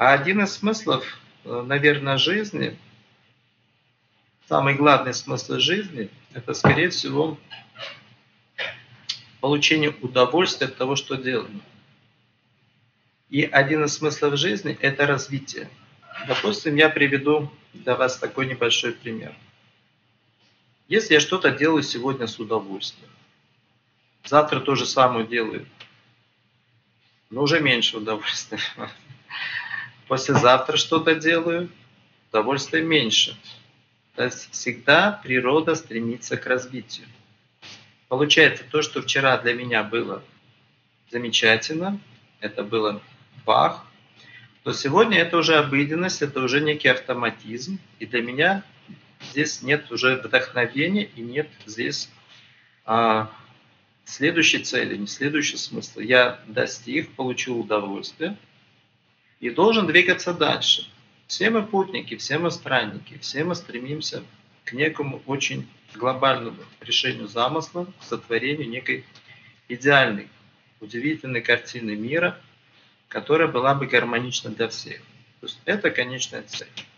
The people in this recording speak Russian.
А один из смыслов, наверное, жизни, самый главный смысл жизни, это, скорее всего, получение удовольствия от того, что делаем. И один из смыслов жизни – это развитие. Допустим, я приведу для вас такой небольшой пример. Если я что-то делаю сегодня с удовольствием, завтра то же самое делаю, но уже меньше удовольствия. Послезавтра что-то делаю, удовольствия меньше. То есть всегда природа стремится к развитию. Получается, то, что вчера для меня было замечательно, это было бах, то сегодня это уже обыденность, это уже некий автоматизм, и для меня здесь нет уже вдохновения и нет здесь следующей цели, не следующего смысла. Я достиг, получил удовольствие и должен двигаться дальше. Все мы путники, все мы странники, все мы стремимся к некому очень глобальному решению замысла, к сотворению некой идеальной, удивительной картины мира, которая была бы гармонична для всех. То есть это конечная цель.